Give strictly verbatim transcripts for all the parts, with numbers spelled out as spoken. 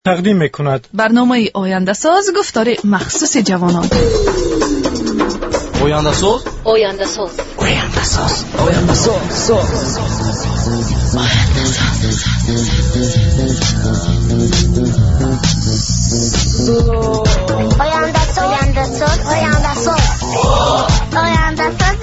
تقدیم میکند برنامه آینده ساز گفتار مخصوص جوانان. آینده ساز آینده ساز آینده ساز آینده ساز آینده ساز آینده ساز آینده ساز آینده ساز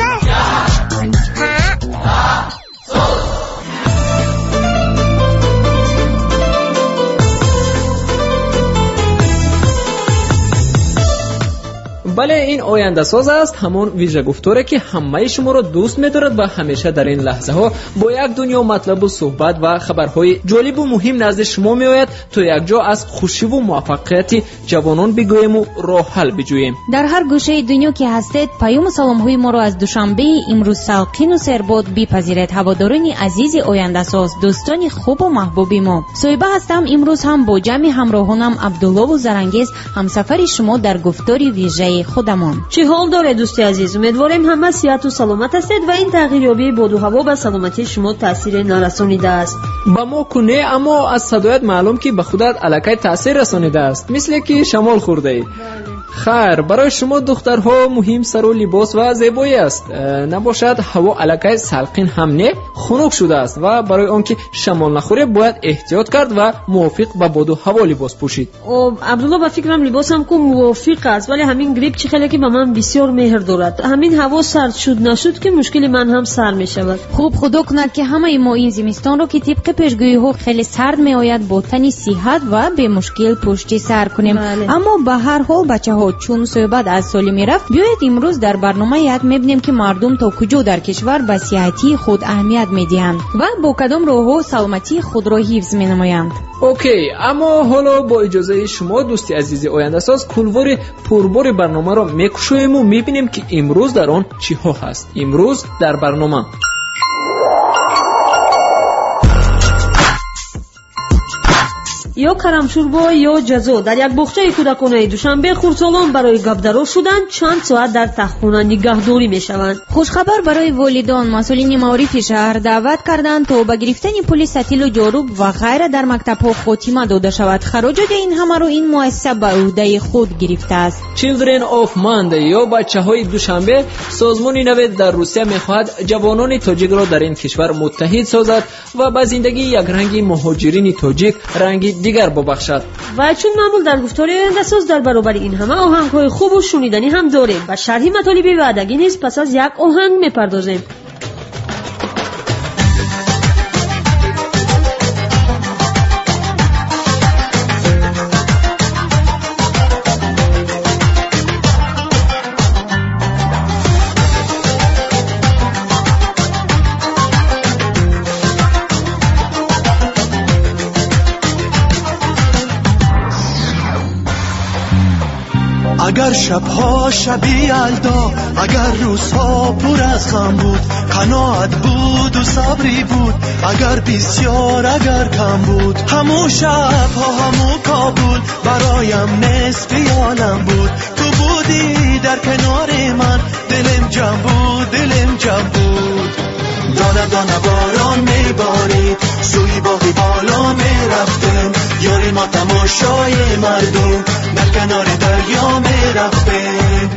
بله، این آینده ساز است، همون ویژه گفتاره که همه شما را دوست می‌دارد و همیشه در این لحظه ها با یک دنیا مطلب و صحبت و خبرهای جالب و مهم نزد شما میآید تا یک جا از خوشی و موفقیت جوانان بگوییم و راه حل بجوییم. در هر گوشه دنیا که هستید، پیام و سلام‌های ما را از دوشنبه امروز ساکن و سرباد بپذیرید. هواداران عزیز آینده ساز، دوستان خوب و محبوب ما، صایبه هستم. امروز هم با جمع همراهانم عبدالله و زرنگیز همسفر شما در گفتار ویژه خودمان. چه حال داره دوستی عزیز؟ امیدواریم همه صحت و سلامت هستید و این تغییریابی باد و هوا به سلامتی شما تاثیر نرسانیده است. با ما کنه، اما از صدایت معلوم که به خودت الکی تاثیر رسانیده است، مثل که شمال خورده ای. خیر، برای شما دخترها مهم سر و لباس و زیبایی است. نباشد هوا الکی سلقین هم نه، خنک شده است و برای آنکه شمال نخوره باید احتیاط کرد و موافق به باد و هوا لباس پوشید. او عبدالله، با فکرم لباسم کو موافق است، ولی همین گریپ چه خیلی که به من بسیار مهر دارد. همین هوا سرد شد نشد که مشکل من هم سر می شود. خوب خدا کند که همه ما این زمستان رو که طبق پیشگویی ها خیلی سرد می آید با تن صحت و به مشکل پشت سر کنیم. بله. اما به هر حال بچه‌ها، چون صحبت از سالی میرفت، بیایید امروز در برنامه یاد میبینیم که مردم تا کجا در کشور به صحتی خود اهمیت میدهند و با کدام راه‌ها سلامتی خود را حفظ مینمایند. اوکی، اما حالا با اجازه شما دوستی عزیز آینده ساز، کلوار پربار برنامه را میکشویم و میبینیم که امروز در آن چی ها هست. امروز در برنامه یا کرمشوربا یا جزا در یک بخچه کودکانه دوشنبه خردسالان برای گپدرو شدن چند ساعت در تختخانه نگهداری میشوند. خوشخبر برای والدان، مسئولین معارف شهر دعوت کردند تا به گرفتن پول ستیل و جاروب و غیره در مکتب‌ها خاتمه داده شود. خراجات این همه را این مؤسسه به عهده خود گرفته است. Children of Monday یا بچه‌های دوشنبه، سازمانی نوید در روسیه می‌خواهد جوانان تاجیک را در این کشور متحد سازد و به زندگی یک رنگ مهاجرین تاجیک رنگ دیگر ببخشد. و چون معمول در گفتار آینده ساز در برابر این همه آهنگ‌های خوب و شنیدنی هم داریم و شرح مطالب وعدگی نیز پس از یک آهنگ می‌پردازیم. اگر شبها شبی یلدا، اگر روزها پر از غم بود، قناعت بود و صبری بود، اگر بسیار اگر کم بود، همون شبها همون کابل برایم نصف عالم بود. تو بودی در کنار من، دلم جمع بود دلم جمع بود. دانه دانه باران میبارید، سوی باقی بالا میرفتیم، یاری ما تماشای مردم در کنار دریا میرفتیم.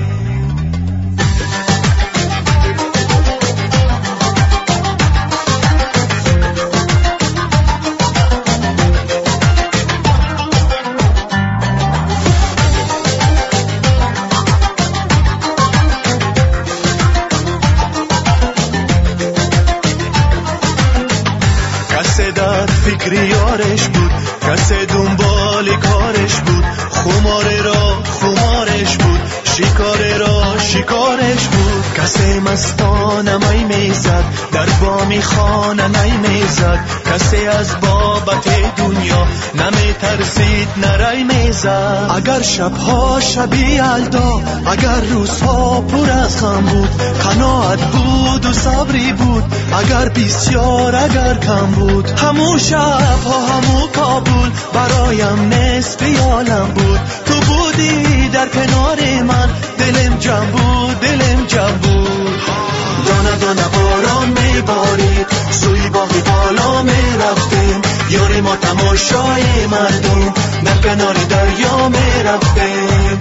کسی در فکر یارش بود، کسی دنبال کارش بود، خمار را خمارش بود، شکار را شکارش بود. کسی مستانه می میزد، در بامی خانه نی میزد، کسی از بابت دنیا نمی ترسید نرای میزد. اگر شبها شبی یلدا، اگر روزها پر از غم بود، قناعت بود و صبری بود، اگر بسیار اگر کم بود، همون شبها همون کابل برایم نصف عالم بود. تو بودی در کنار من، دلم جمع بود دلم جمع بود. دانه دانه باران میبارید، سوی باقی بالا میرفتیم، یار ما تماشای مردم در کنار دریا می رفته.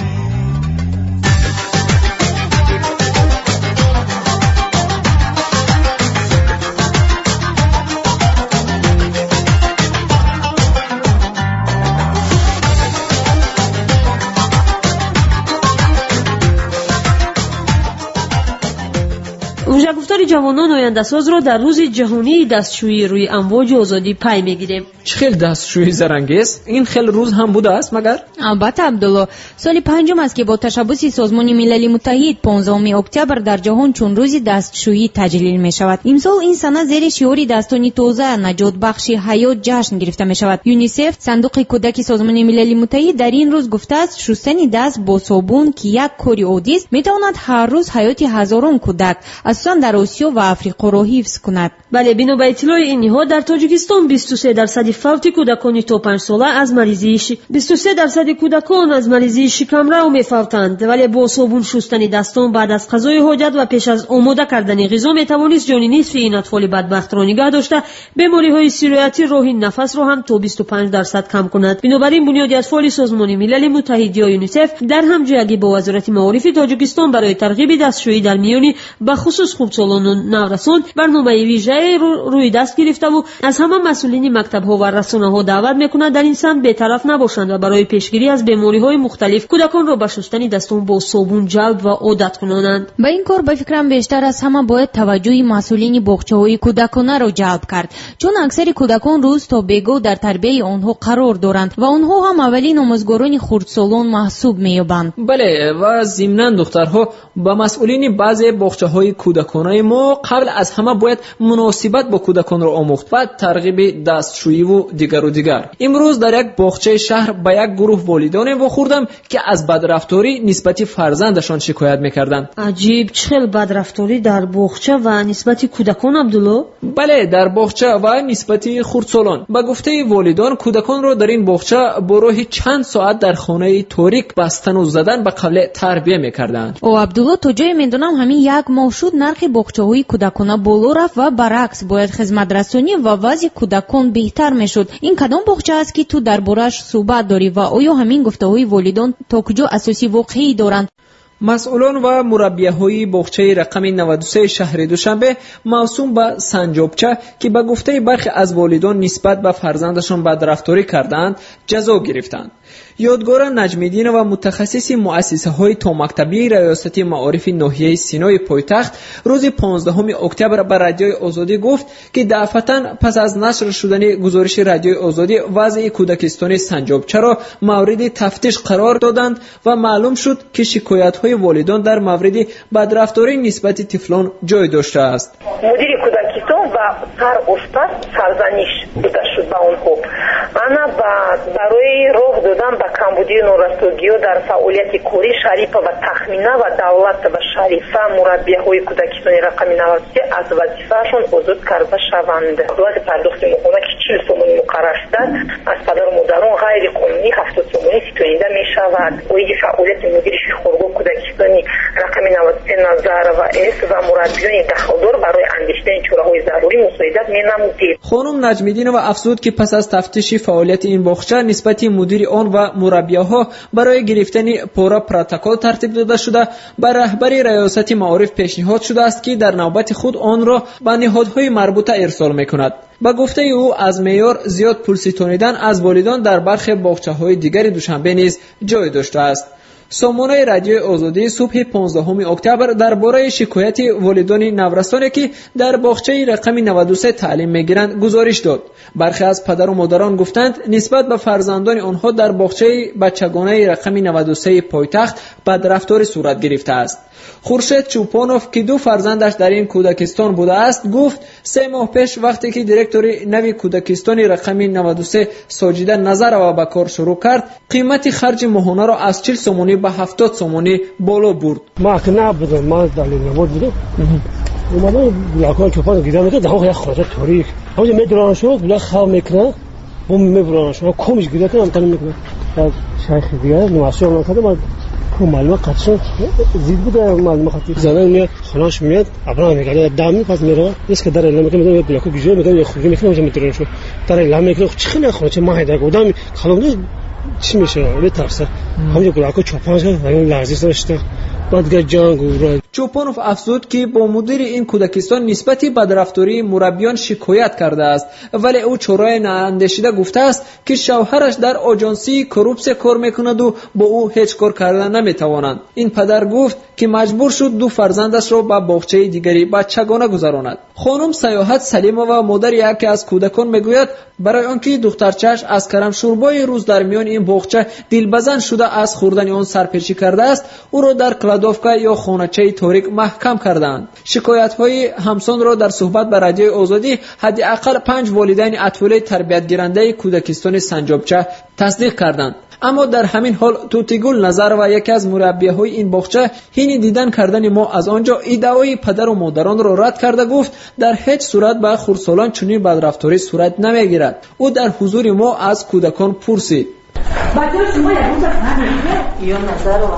گفتار جوانان آینده‌ساز را در روز جهانی دستشویی روی امواج آزادی پی می‌گیریم. چه خیلی دستشویی زرنگیست؟ این خیلی روز هم بوده است مگر؟ البته عبدالله، سال پنجم است که با تشبث سازمان ملل متحد پانزدهم اکتبر در جهان چون روز دستشویی تجلیل می شود. امسال این سنه زیر شعار دستانی تازه نجات بخش حیات جشن گرفته می شود. یونیسف صندوق کودک سازمان ملل متحد در این روز گفته است شستن دست با صابون که یک کار عادی است می تواند هر روز حیات هزاران کودک از در آسیا و آفریقا را حفظ کند. بله، بنا به اطلاع این نهاد در تاجیکستان بیست و سه درصد فوت کودکان تا پنج ساله از مریضی ش... بیست و سه درصد کودکان از مریضی شکمرو می‌فوتند، ولی با صابون شستن دستان بعد از غذای حاجت و پیش از آماده کردن غذا می‌توانست جان نصف این اطفال بدبخت را نگه داشته بیماری‌های سیرایتی راه نفس را هم تا بیست و پنج درصد کم کند. بنابراین بنیاد اطفال سازمان ملل متحد یا یونیسف در همجایگی با وزارت معارف تاجیکستان برای ترغیب دستشویی در میان بخصوص خردسالان و نورسان برنامه ویژه رو روی دست گرفته و از همه مسئولین مکتب‌ها و رسانه‌ها دعوت می‌کند در این سمت بی‌طرف نباشند و برای پیشگیری از بیماری‌های مختلف کودکان را به شستن دستان با صابون جلب و عادت کنانند. با این کار به فکرم بیشتر از همه باید توجه مسئولین باغچه‌های کودکانه را جلب کرد، چون اکثر کودکان روز تا بیگاه در تربیت آنها قرار دارند و آنها هم اولین آموزگاران خردسالان محسوب می‌یابند. بله، و ضمناً دخترها با مسئولین بعضی باغچه‌های کودکانه ما قبل از همه باید مناسبت با کودکان را آموخت و ترغیب دستشویی و دیگر و دیگر. امروز در یک باغچه شهر با یک گروه والدان واخوردم که از بدرفتاری نسبت فرزندشان شکایت می‌کردند. عجیب، چه بدرفتاری در باغچه و نسبت کودکان عبدالله؟ بله، در باغچه و نسبت خردسالان. با گفته والدان کودکان را در این باغچه با راه چند ساعت در خانه تاریک بستن و زدن به قبل تربیت می‌کردند. او عبدالله، تو جای می‌دونم همین یک ماه شد نرخ باغچه‌های کودکانه بالا رفت و برعکس باید خدمت رسانی و وضع کودکان بهتر میشد. این کدام باغچه است که تو دربارش صحبت داری و آیا همین گفته‌های والدان تا کجا اساسی واقعی دارند؟ مسئولان و مربیه‌های باغچه رقم نود و سه شهر دوشنبه موسوم به سنجابچه که به گفته برخی از والدان نسبت به فرزندشان بدرفتاری کردند جزا گرفتند. یادگار نجمیدین و متخصص مؤسسه‌های تا مکتبی ریاست معارف ناحیه سینای پایتخت روز پانزدهم اکتبر به رادیوی آزادی گفت که دفعتاً پس از نشر شدن گزارش رادیوی آزادی وضع کودکستان سنجابچه را مورد تفتیش قرار دادند و معلوم شد که شکایت‌های والدان در مورد بدرفتاری نسبت طفلان جای داشته است. مدیر کودکستان و هر استاد سرزنش بوده شد به آنها. انا برای راه دادن به کمبودی و نارساگی در فعالیت کاری شریف و تخمینه و دولت و شریفه مربیه‌های کودکستان رقم نود و سه از وظیفه‌شان آزاد کرده شوند. دولت پرداخت مقامه که چهل سوم مقرر شده از پدر و مادران غیر قانونی هفتاد سومانی ستانیده می شود. اوی فعالیت مدیر خودرو کودکستانی رقم نود و سه نظر و اس و مربیان دخلدار برای اندیشیدن چاره‌های ضروری مساعدت می‌نمودید. خانم نجمیدین و افزود که پس از تفتیش فعالیت این باغچه نسبت مدیر آن و مربیاها برای گرفتن پورا پروتکل ترتیب داده شده به رهبر ریاست معارف پیشنهاد شده است که در نوبت خود آن را به نهادهای مربوطه ارسال می‌کند. با گفته او از معیار زیاد پول ستانیدن از والدان در برخی باغچه‌های دیگر دوشنبه نیز جای داشته است. سامانه رادیو آزادی صبح پانزدهم اکتبر درباره شکایت والدان نورسانی که در باغچه رقم نود و سه تعلیم می‌گیرند گزارش داد. برخی از پدر و مادران گفتند نسبت به فرزندان آنها در باغچه بچگانه رقم نود و سه پایتخت بدرفتاری صورت گرفته است. خورشید چوپانوف که دو فرزندش در این کودکستان بوده است گفت سه ماه پیش وقتی که دیرکتور نوی کودکستان رقم نود و سه ساجده نظر و به کار شروع کرد قیمت خرج ماهانه را از چهل سومانی به هفتاد سومانی بالا برد. ما که نبودم، ما در نمود بودم اومدم بلاکان چوپان گیرم میکرد در یک خاطر تاریک همونجا میدرانه شد بلاک خواه میکنه بوم میبرانه شد کمش گیره کنم تنم میکنه شیخ دیگر نواسیان نکرده من معلومات قطعا زید بوده معلومات خاطی زنان میاد خلاص میاد ابرام میگه دامی پس میره نیست که در اعلام میکنه میگه بلاکو گیجه میگه خروج میکنه اونجا میتونه شو در اعلام میکنه چی خیلی خلاص ما هیدا گودام خلاص چی میشه به طرف همونجا بلاکو چوپانش همین لرزش داشته بعد جنگ چوپانوف افزود که با مدیر این کودکستان نسبت بدرفتاری مربیان شکایت کرده است، ولی او چرای نااندیشیده گفته است که شوهرش در آژانسی کروپس کار میکند و با او هیچ کار کردن نمیتوانند. این پدر گفت که مجبور شد دو فرزندش را به باغچه دیگری بچگانه گذراند. خانم سیاحت سلیمه و مادر یکی از کودکان میگوید برای آنکه دخترچش از کرم شوربای روز در میان این باغچه دلبزن شده از خوردن آن سرپیچی کرده است، او را در کلادوفکا یا خانه‌چه تاریک محکم کردند. شکایت‌های همسان را در صحبت با رادیوی آزادی حداقل پنج والدین اطفال تربیت گیرنده کودکستان سنجابچه تصدیق کردند. اما در همین حال توتیگل نظر و یکی از مربیهای این باغچه هین دیدن کردن ما از آنجا ادعای پدر و مادران را رد کرده گفت در هیچ صورت با خردسالان چنین بدرفتاری صورت نمیگیرد. او در حضور ما از کودکان پرسید بچه‌ها شما یک روز فهمیدید یا نظر رو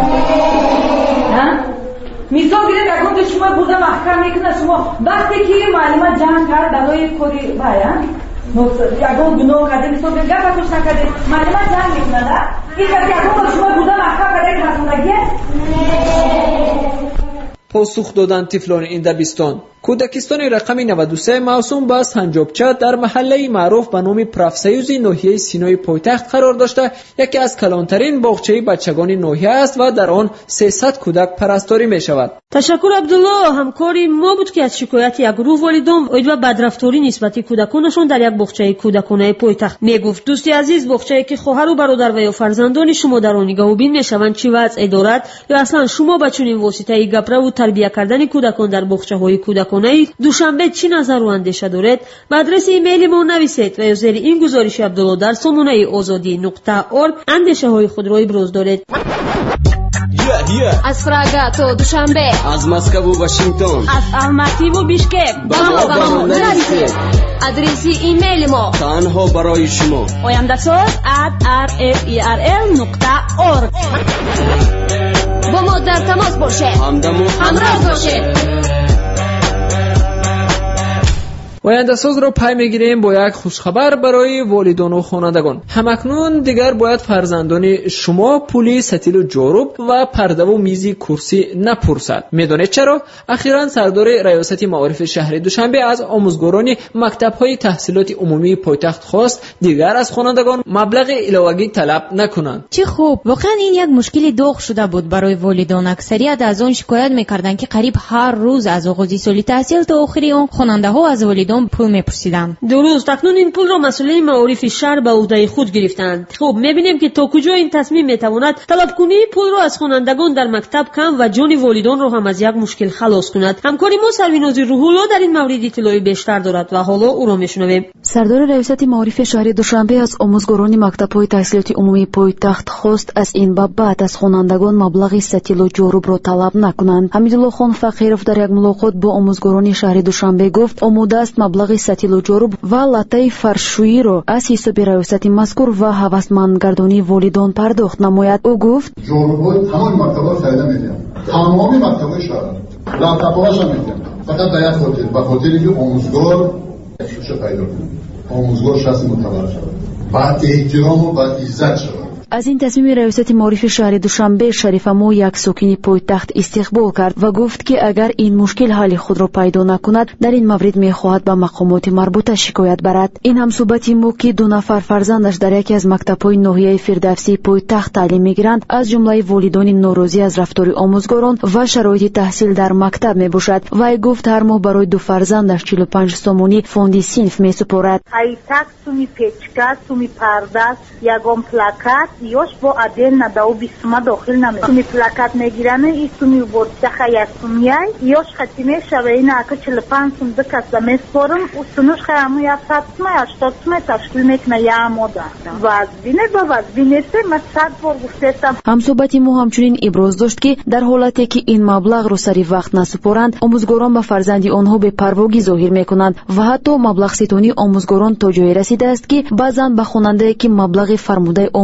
ها میثاق گرفت اگه شما بوده محکم میکنه شما وقتی که معلومات جمع کرد برای کوری بیان اگه گناه کرده میثاق گرفت گفتش نکرده معلومات جمع میکنه نه این که اگه شما بوده محکم کرده که مسئولگیه پاسخ دادن طفلان این دبستان. کودکستان رقم نود و سه موسوم به سنجابچه در محله معروف به نام پرافسیوزی ناحیه سینای پایتخت قرار داشته یکی از کلانترین باغچه بچگان ناحیه است و در آن سیصد کودک پرستاری می شود. تشکر عبدالله. همکاری ما بود که از شکایت یک گروه والدین و بدرفتاری نسبتی کودکانشون در یک باغچه کودکانه پایتخت میگفت. دوستی عزیز، باغچه‌ای که خواهر و برادر و یا فرزندان شما در آن نگاه بین میشوند چی وضع دارد یا اصلا شما با چنین واسطه گپره و تربیت کردن کودکان در باغچه‌های کودکانه دوشنبه چی نظر و اندیشه دارید؟ به آدرس ایمیل ما نویسید و یا زیر این گزارش عبدالله در سامانه آزادی نقطه org اندیشه های خود را ابراز دارید. از فراگا تا دوشنبه، از مسکو و واشنگتن، از الماتی و بیشکک با ما با ما نویسید. آدرس ایمیل ما تنها برای شما oyandasaz at r f e r l نقطه org. با ما در تماس باشید، همراه باشید. آینده‌ساز را پی میگیریم با یک خوشخبر برای والدان و خوانندگان. همکنون دیگر باید فرزندان شما پولی ستیل و جاروب و پرده و میزی کرسی نپرسد. میدانید چرا؟ اخیراً سردار ریاست معارف شهر دوشنبه از آموزگاران مکتب‌های تحصیلات عمومی پایتخت خواست دیگر از خوانندگان مبلغ علاوه‌ای طلب نکنند. چه خوب. واقعاً این یک مشکل داغ شده بود برای والدان. اکثریت از آن شکایت می‌کردند که قریب هر روز از آغاز سال تحصیل تا آخری آن خواننده‌ها از والدان پول میپرسیدند. درست. اکنون این پول را مسئولین معارف شهر به عهده خود گرفتند. خب میبینیم که تا کجا این تصمیم میتواند طلب کنی پول را از خوانندگان در مکتب کم و جان والدان را هم از یک مشکل خلاص کند. همکاری ما سرویناز روح‌الله در این مورد اطلاعی بیشتر دارد و حالا او را میشنویم. سردار ریاست معارف شهر دوشنبه از آموزگاران مکتب‌های تحصیلات عمومی پایتخت خواست از این بابت از خوانندگان مبلغ ستیل و جاروب را طلب نکنند. حمیدالله خان فقیرов در یک ملاقات با آموزگاران شهر دوشنبه گفت آماده است مبلغ ستیل و جاروب و لاتای فرشویی را از حساب ریاست مذکور و هوسمندگردانی والدان پرداخت نماید. او گفت جاروب تمام مکتب‌ها خرید می‌کنم، تمام مکتب‌های شهر لپتاپ‌هاش هم می‌کنم، فقط در یک خاطر به خاطری که آموزگار شوشه پیدا کنه، آموزگار شخص معتبر شود، بعد احترام و بعد عزت شود. از این تصمیم ریاست معارف شهر دوشنبه شریف مو یک ساکن پایتخت استقبال کرد و گفت که اگر این مشکل حل خود را پیدا نکند در این مورد میخواهد به مقامات مربوطه شکایت برد. این هم صحبت مو که دو نفر فرزندش در یکی از مکتب‌های ناحیه فردوسی پایتخت تعلیم میگیرند از جمله والدان ناراضی از رفتار آموزگاران و شرایط تحصیل در مکتب میباشد. وی گفت هر ماه برای دو فرزندش چهل و پنج سومانی فوند صنف میسپارد. ایتک سومی پیچکا سومی پرده یگام پلاکت یوش با ادن نداو بیسما داخل نمی سومی پلاکت میگیرن این سومی برده خیلی سومیای یوش ختیمه شوه این اکا چهل و پنج سوم دکست میسپارم و سنوش خیامو یا ست سومی اشتاد سومی تشکیل میکنه یا اماده وزبینه با وزبینه سه من صد بار گفتستم. هم صحبت مو همچنین ابراز داشت که در حالتی که این مبلغ رو سری وقت نسپارند آموزگاران به فرزندی آنها به پرواگی ظاهر میکنند و حتی مبلغ ستونی آموزگاران تا جایی رسیده است که بعضن به خواننده که مبلغ فرموده آموزگاران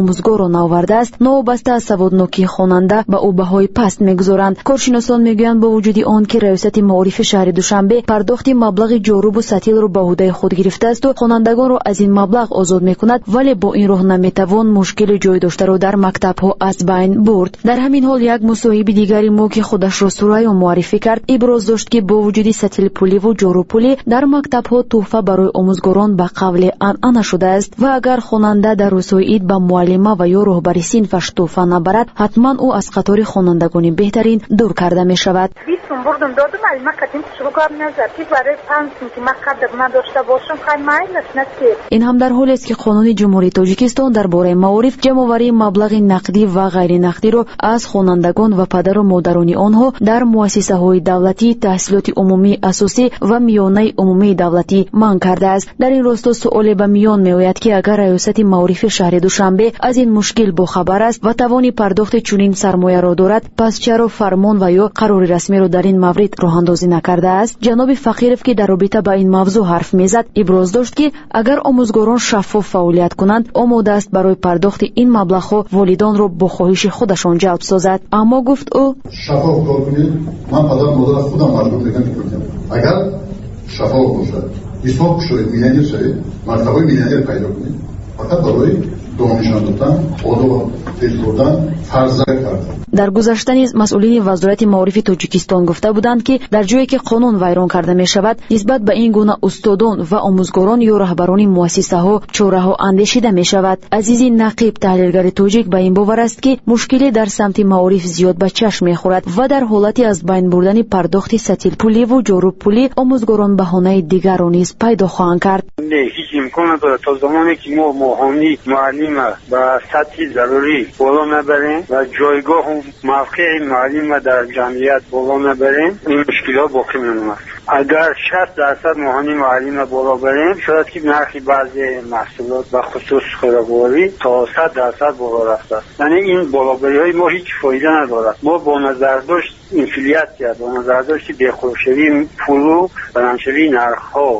رو نآورده است نوبسته از سوادناکی خواننده به او بهای پست میگذارند. کارشناسان میگویند با وجود آن که ریاست معارف شهر دوشنبه پرداخت مبلغ جاروب و ستیل رو به عهده خود گرفته است و خوانندگان رو از این مبلغ آزاد میکند، ولی با این راه نمیتوان مشکل جای داشته رو در مکتب ها از بین برد. در همین حال یک مصاحبه دیگری ما که خودش را سرای معرفی کرد ابراز داشت که با وجود ستیل پولی و جاروب پولی در مکتب ها تحفه برای آموزگاران به قول عنعنه شده است و اگر خواننده در روزهای عید به معلمه و یا راهبر صنفش تحفه نبرد حتما او از قطار خوانندگان بهترین دور کرده می شود. بیستم بردم دادم معلمه قدیم شروع کردم نظر که برای پنج سال که من قدر نداشته باشم خیلی مایلش نکرد. این هم در حالی است که قانون جمهوری تاجیکستان درباره معارف جمع‌آوری مبلغ نقدی و غیر نقدی را از خوانندگان و پدر و مادران آنها در مؤسسه‌های دولتی، تحصیلات عمومی اساسی و میانه عمومی دولتی منع کرده است. در این راستا سؤال به میان میآید که اگر ریاست معارف شهر دوشنبه از این مشکل باخبر است و توانی پرداخت چنین سرمایه را دارد، پس چرا فرمان و یا قرار رسمی را در این مورد راه اندازی نکرده است؟ جناب فقیرов که در رابطه با این موضوع حرف میزد ابراز داشت که اگر آموزگاران شفاف فعالیت کنند آماده است برای پرداخت این مبلغ والدان را با خواهش خودشان جلب سازد. اما گفت او شفاف کار کنید. من پدر مادر خودم مجبور میگم که اگر شفاف باشه حساب شوید میلیونر شوید مرتبه میلیونر پیدا کنید فقط برای دانشان دادن آداب تل کردن فرض کردن. در گذشته نیز مسئولین وزارت معارف تاجیکستان گفته بودند که در جایی که قانون ویران کرده می شود نسبت به این گونه استادان و آموزگاران یا رهبران مؤسسه ها چاره ها اندیشیده می شود. عزیزی نقیب تحلیلگر تاجیک به این باور است که مشکلی در سمت معارف زیاد به چشم می خورد و در حالتی از بین بردن پرداخت ستیل پولی و جاروب پولی آموزگاران بهانه دیگر را نیز پیدا خواهند کرد. نه هیچ امکان نداره تا زمانی که ما ماهانی معلم با سطح ضروری بالا نبریم و جایگاه موقع معلم در جمعیت بالا نبریم این مشکلات باقی میمونه. اگر شصت درصد ماهانی معلم بالا بریم شاید که نرخ بعضی محصولات و خصوص خوراکواری تا صد درصد بالا رفته است. یعنی این بالابری های ما هیچ فایده ندارد. ما با نظر داشت انفلیت کرد با نظر داشت بهخورشوی پولو و نمشوی نرخ ها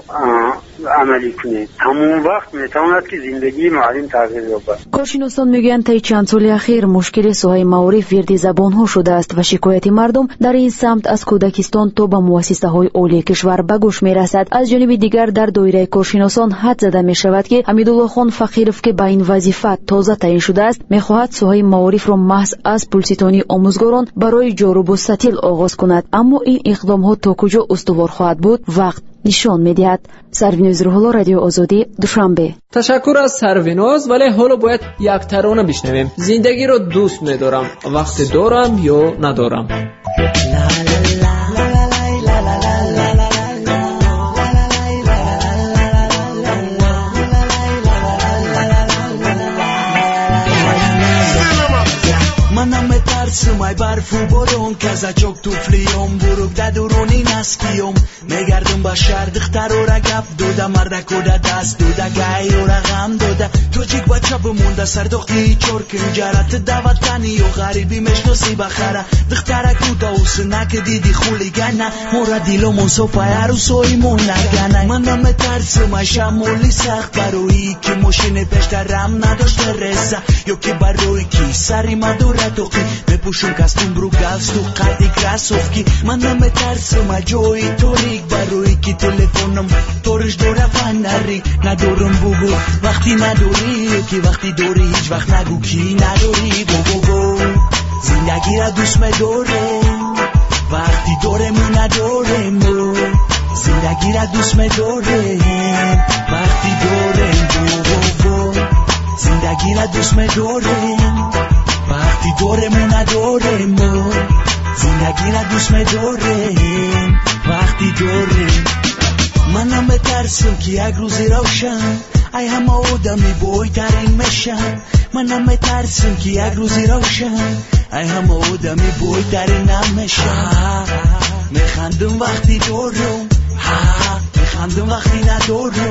عملی کنید همون وقت میتواند که زندگی معلم تغییر یابد. کارشناسان میگویند طی چند سال اخیر مشکل ساحه معارف وردی زبان ها شده است و شکایت مردم در این سمت از کودکستان تا به مؤسسه های عالی کشور به گوش میرسد. از جانب دیگر در دایره کارشناسان حد زده می شود که حمیدالله خان فقیرov که به این وظیفه تازه تعیین شده است میخواهد ساحه معارف را محض از پولستانی آموزگاران برای جاروب و ستیل آغاز کند، اما این اقدام ها تا کجا استوار خواهد بود وقت نشان میدهد. سروینوز روح‌الله، رادیو آزادی، دوشنبه. تشکر از سروینوز، ولی حالا باید یک ترانه بشنویم. زندگی رو دوست می‌دارم، وقت دارم یا ندارم. Sumay barfu boron kaza çok tufliyom buruk da duruni naskiyom megardum ba shardiq tarora gap doda marda koda dast doda gayrora gam doda tojik bacha bumunda sardoqti chorkin jarat davatani yo gharibi meshnosi bakhara diqtara kuda usnak didi khuligana mora dilomon sofayaru soimon nagana manam tarsumay shamoli sakh baroyi ki moshine peshtaram nadoshte reza yo ki baroyi ki sari madura toqi پوشون کاستوم برو گالستوک قدی کراسوفکی من نمیترسم جوی توریک بروی کی تلفنم تورش دوره فنری ندارم بگو وقتی نداری کی وقتی داری هیچ وقت نگو کی نداری بو بو بو زندگی را دوست می‌دارم وقتی دورمو ندارم زندگی را دوست می‌دارم وقتی دورم بو بو بو زندگی را دوست می‌دارم وقتی دورمون ندارم زندگی را دوست می‌دارم وقتی دورم منم بترسم که یک روزی روشن ای همه آدمی بایترین میشن منم بترسم که یک روزی روشن ای همه آدمی بایترین نمیشن میخندم وقتی دورم میخندم وقتی ندارم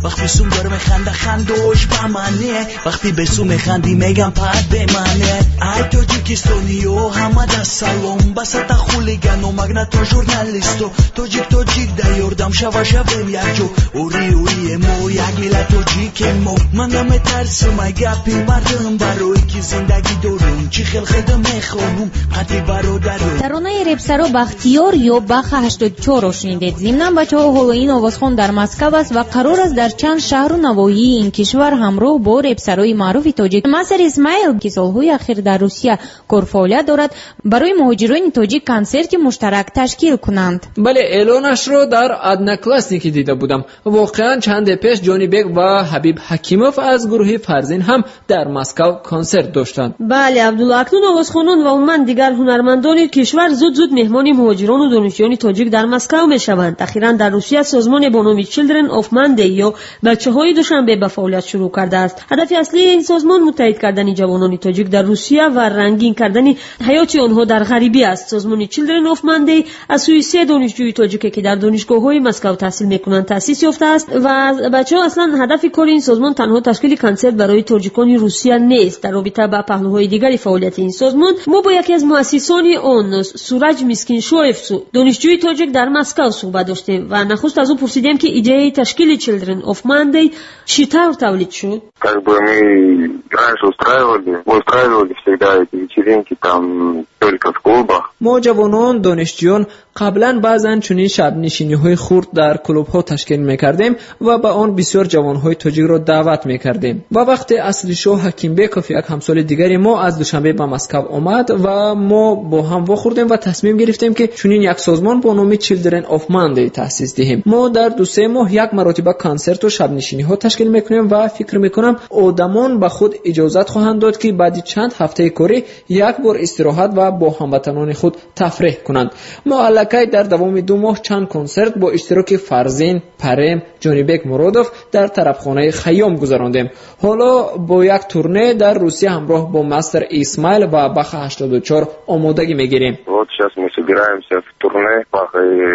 وقتی سوم داره میخنده خندوش به منه وقتی به سوم میخندی میگم پد به منه ای توجیکستانیو همه در سلام بسط خولیگانو مگناتو ژورنالیستو توجیک توجیک در یردم شوا شویم یک جو اوری اوری مو یک میلت توجیک مو من نمیترسم ای گپی مردم برای که زندگی دارم چی خیل خیده میخوانم قطعی برادرم. ترانه رپسرو بختیار یا بخ هشتاد و چهار رو شنیدید. ضمناً بچه‌ها حالا این آوازخوان در مسکو است و قرار است در چند شهر و نواحی این کشور همراه با رپسرای معروف تاجیک ماسر اسماعیل که سالهای اخیر در روسیه کار فعالیت دارد برای مهاجرین تاجیک کنسرت مشترک تشکیل کنند. بله اعلانش رو در ادنا کلاسیکی دیده بودم. واقعا چند پیش جانی بیگ و حبیب حکیموف از گروه فرزین هم در مسکو کنسرت داشتند. بله عبدالله اکنون آوازخوانان و عموما دیگر هنرمندان کشور زود زود مهمان مهاجران و دانشجویان تاجیک در مسکو میشوند. اخیراً در روسیه سازمان با نام Children of Monday یا بچه‌های دوشنبه به فعالیت شروع کرده است. هدف اصلی این سازمان متحد کردن جوانان تاجیک در روسیه و رنگین کردن حیات آنها در غریبی است. سازمان Children of Monday از سوی سه دانشجوی تاجیک که در دانشگاه‌های مسکو تحصیل می‌کنند تأسیس یافته است و بچه‌ها اصلا هدف کار این سازمان تنها تشکیل کنسرت برای تاجیکان روسیه نیست. در رابطه با پهلوهای دیگری فعالیت این سازمان ما با یکی از مؤسسان آن سورج میسکین شویف دانشجوی تاجیک در مسکو صحبت داشتیم و نخست از او پرسیدیم که ایده تشکیل Children of Monday چطور تولید شد. Как бы мы раньше устраивали, мы устраивали всегда эти вечеринки там только в клубах. ما جوانان دانشجویان قبلا بعضن چنین شب نشینی های خرد در کلوب ها تشکیل میکردیم و با آن بسیار جوان های تاجیک را دعوت میکردیم و وقتی اصلی شو حکیم بیکوف یک همسال دیگری ما از دوشنبه به مسکو آمد و ما با هم واخوردیم و تصمیم گرفتیم که چنین یک سازمان با نام Children of Monday تأسیس دهیم. ما در دو سه ماه یک مرتبه کنسرت و شب نشینی ها تشکیل میکنیم و فکر میکنم آدمان به خود اجازت خواهند داد که بعد چند هفته کاری یک بار استراحت و با هموطنان خود تفریح کنند. ما الکی در دوام دو ماه چند کنسرت با اشتراک فرزین، پریم، جانی بیگ مرادوف در طرفخانه خیام گذراندیم. حالا با یک تورنه در روسیه همراه با مستر اسماعیل و بخ هشتاد و چهار آمادگی میگیریم. Вот сейчас мы собираемся в турне Бах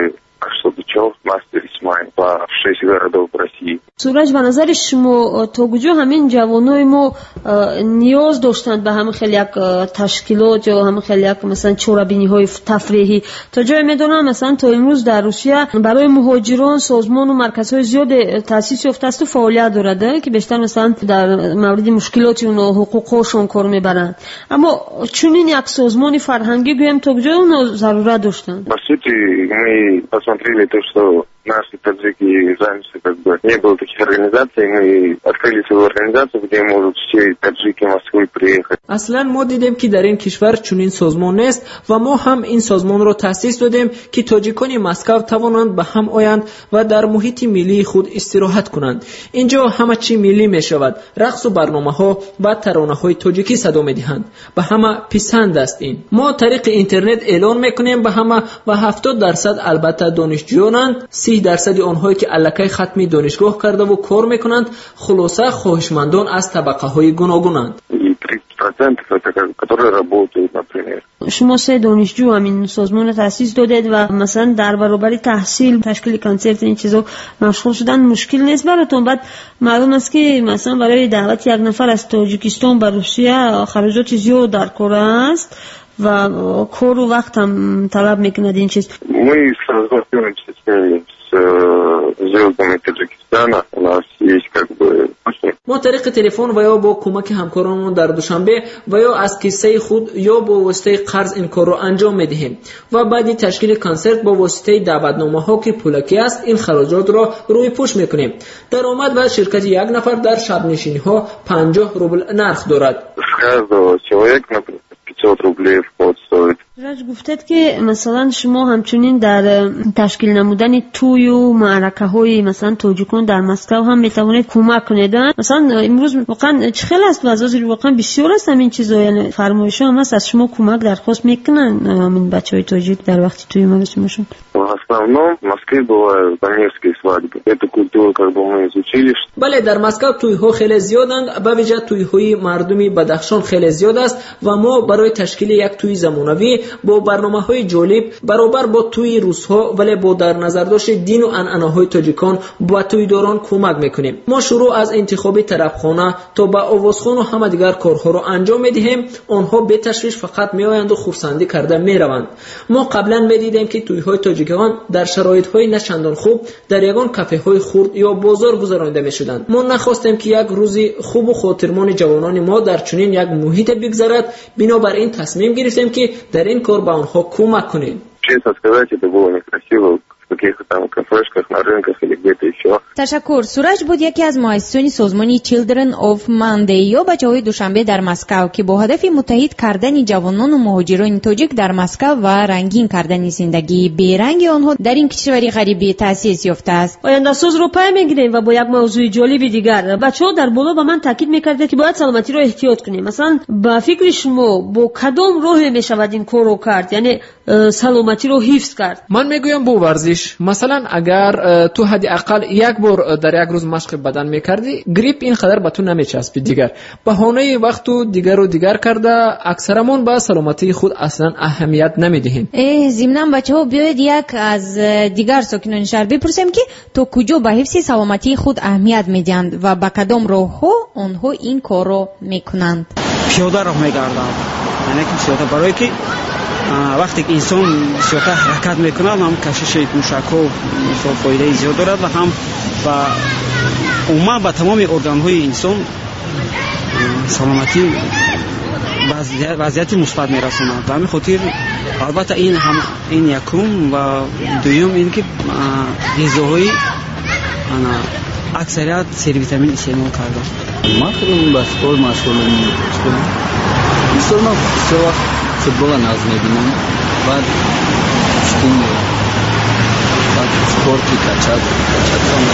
هشتاد و چهار مستر اسماعیل و شش городов в России. سورج به نظر شما تا کجا همین جوانای ما نیاز داشتند به همین خیلی یک تشکیلات یا همین خیلی یک مثلا چورابینی های تفریحی تا جای میدونم مثلا تا امروز در روسیه برای مهاجران سازمان و مرکزهای زیاد تأسیس یافته است و فعالیت دارد که بیشتر مثلا در مورد مشکلات اونها حقوقشون کار میبرند اما چنین یک سازمان فرهنگی گویم تا کجا اون ضرورت داشتند. По сути мы посмотрели то, что наши таджики раньше как бы не было таких организаций, мы открыли свою организацию, где могут все таджики Москвы приехать. اصلا ما دیدیم که در این کشور چنین سازمان نیست و ما هم این سازمان را تأسیس دادیم که تاجیکان مسکو توانند به هم آیند و در محیط ملی خود استراحت کنند. اینجا همه چی ملی می شود. رقص و برنامه‌ها و ترانه‌های تاجیکی صدا می‌دهند. به همه پسند است این. ما طریق اینترنت اعلان می‌کنیم به همه و هفتاد درصد البته دانشجویانند، سی درصد آنهایی که الکی ختم دانشگاه کرده و کار می‌کنند، خلاصه خواهشمندان از طبقه‌های گوناگونند. شما سه دانشجو همین سازمان رو تأسیس دادید و مثلا در برابر تحصیل تشکیل کنسرت این چیزا مشغول شدن مشکل نیست براتون؟ بعد معلوم است که مثلا برای دعوت یک نفر از تاجیکستان به روسیه خرجات زیاد در کار است و کار و وقت هم طلب میکند این چیز. Мы созвонились с звездами Таджикистана, у нас есть как бы ما طریق تلفن و یا با کمک همکارانمون در دوشنبه و یا از کیسه خود یا با واسطه قرض این کار رو انجام میدهیم و بعد تشکیل کنسرت با واسطه دعوتنامه ها که پولکی است این خراجات را روی پوش میکنیم. درآمد و شرکت یک نفر در شب نشینی ها پنجاه روبل نرخ دارد. пятьсот рублей вход стоит. راج گفتید که مثلا شما همچنین در تشکیل نمودن توی و معرکه های مثلا تاجیکان در مسکو هم میتوانید کمک کنید. مثلا امروز واقعا چه خیلی است وضعیت واقعا بسیار است همین چیزا، یعنی فرمایش هم هست از شما کمک درخواست میکنن همین بچهای تاجیک در وقتی توی مراسمشون؟ В основном в Москве бывают пионерские свадьбы. Эту культуру как бы мы изучили. بله در مسکو توی ها خیلی زیادند، به ویژه توی های مردمی بدخشان خیلی زیاد است و ما برای تشکیل یک توی زمانوی با با برنامه‌های جالب برابر با توی روزها، ولی با در نظر داشت دین و عنعنه‌های تاجیکان با تویداران کمک میکنیم. ما شروع از انتخاب طرفخانه تا به آوازخوان و همه دیگر کارها رو انجام میدهیم. آنها به تشویش فقط میآیند و خرسندی کرده میروند. ما قبلا میدیدیم که توی‌های تاجیکان در شرایط‌های نچندان خوب در یگان کافه‌های خرد یا بازار گذرانده می‌شدند. ما نخواستیم که یک روزی خوب و خاطرمان جوانان ما در چنین یک محیط بگذرد. بنابراین تصمیم گرفتیم که در این کار به آنها کمک کنیم. تشکر. سورج بود یکی از مؤسسین سازمان Children of Monday یا بچه‌های دوشنبه در مسکو که با هدف متحد کردن جوانان و مهاجران تاجیک در مسکو و رنگین کردن زندگی بیرنگ آنها در این کشوری غریبی تأسیس یافته است. آینده ساز رو پای میگیریم و با یک موضوع جالب دیگر. بچه‌ها در بالا به من تاکید می‌کردند که باید سلامتی رو احتیاط کنیم. مثلا با فکر شما با کدام راه میشود این کارو کرد، یعنی سلامتی رو حفظ کرد؟ من میگویم با ورزش. مثلا اگر تو حداقل یک بار در یک روز مشق بدن میکردی، گریپ اینقدر به تو نمیچسبید. دیگر بهانه وقت و دیگر و دیگر کرده اکثرمون به سلامتی خود اصلا اهمیت نمیدهیم. اه ضمن بچه‌ها بیاید یک از دیگر ساکنان شهر بپرسیم که تو کجا به حفظ سلامتی خود اهمیت میدهند و به کدام راه‌ها آنها این کارو میکنند. پیاده راه میگردند. یعنی که پیاده برای که وقتی که انسان سیاحت حرکت میکنه هم کشش موشک و فایده زیاد دارد و هم با عموما به تمام ارگان‌های انسان سلامتی وضعیت مثبت میرساند. به همین خاطر البته این هم این یکم و دوم این که غذاهای اکثریت سری ویتامین استعمال کردن. من خیلی بسیار مشغولم. مثلا من سه وقت فوتبال ناز میبینم، بعد شتیم میرم، بعد سپورتی کچت کچت هم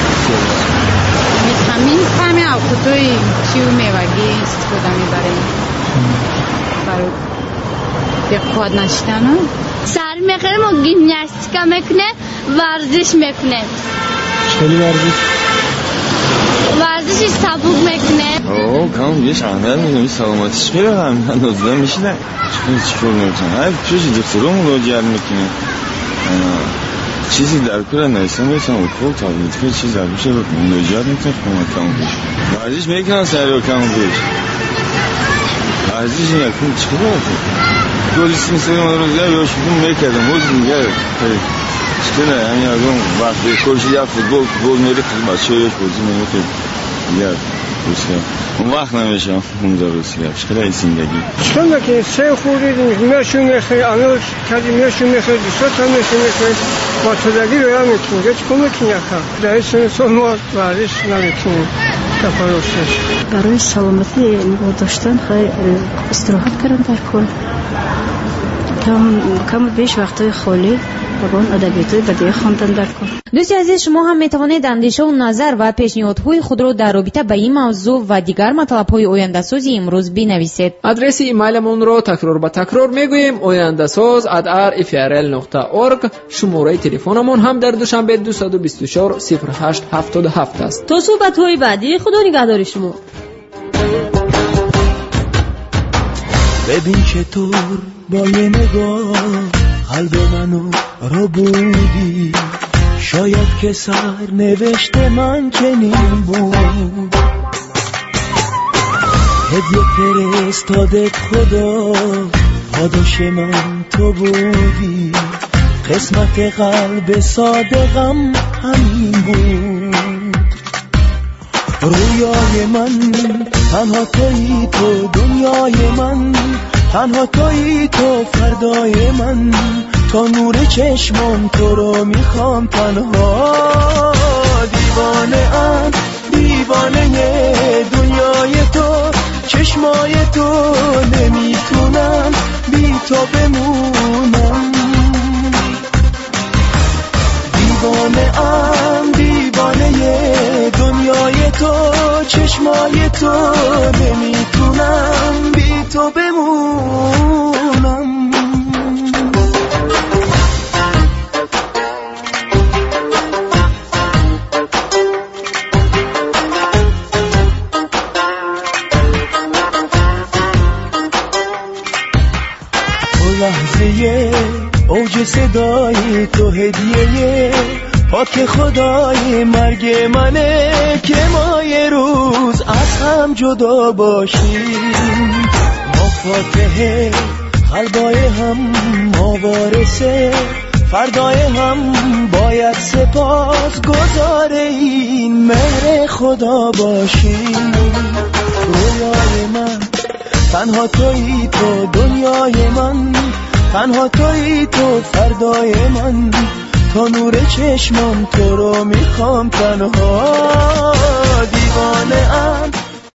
ویتامین همه اوقاتوی چیو میوگی استفاده میبریم برای بخواد نشدن. سر میخوره ما گیمناستیکا میکنه، ورزش میکنه. چطوری ورزش؟ ورزشی سبوک میکنه. اوه کام بیش اهمیت میدونی سلامتیش میره هم نازده میشیدن چطور نمیتونن هر پیش دکترون رو جرم میکنه چیزی در کل نیستم بیشتم و خوب تابلیت که چیز در بیشه بکنم نجات میکنه کمک کم بیش ورزش میکنم سری رو کم بیش ورزش نکن چی باید گولیسی مثل من رو زیاد بیاش بکن میکردم موز میگره چطور نه همین آدم وقتی کلشی یا فوتبال گل میره خیلی بچه هایش بازی میره دیگر روسیه اون وقت نمیشم اونجا روسیه چقدر این زندگی چطور که سه خوری میشون میخوای آنو کردی میشون میخوای دوست هم میشون میخوای با تدگی رو هم میکنی گه چکو میکنی اکا در این سن سال ما ورزش نمیکنیم تفروشش برای سلامتی نگاه داشتن خیلی استراحت کردن در کل کم کم بیش وقتای خالی بگون ادبیاتای بدیه خواندن در کن. دوستی عزیز شما هم میتوانید اندیشه و نظر و پیشنهادهای خود را در رابطه با این موضوع و دیگر مطلب‌های آینده سازی امروز بنویسید. آدرس ایمیلمون رو تکرار به تکرار میگوییم آینده ساز ات آر اف ار ال نقطه اورگ. شماره تلفنمون هم در دوشنبه دویست و بیست و چهار صفر هشت هفتاد و هفت است. تا صحبت‌های بعدی خدا نگهدار شما. ببین چطور با یه نگاه قلب منو رو بودی شاید که سر نوشته من چنین بود هدیه فرستادت خدا پاداش من تو بودی قسمت قلب صادقم همین بود رویای من تنها تویی تو دنیای من تنها تویی تو فردای من تا نور چشمم تو رو میخوام تنها دیوانه ام دیوانه دنیای تو چشمای تو نمیتونم بی تو بمونم دیوانه ام دیوانه دنیای تو چشمای تو نمیتونم بی تو بمونم لحظه این صدای تو هدیه پاک خدای مرگ منه که ما یه روز از هم جدا باشیم. ما فاتحه قلبای هم، ما وارثه فردای هم، باید سپاس گزار این مهر خدا باشیم. رویای من تنها تویی، تو دنیای من تنها تویی، تو فردای من، تا نور چشمم تو رو میخوام تنها. دیوانه ام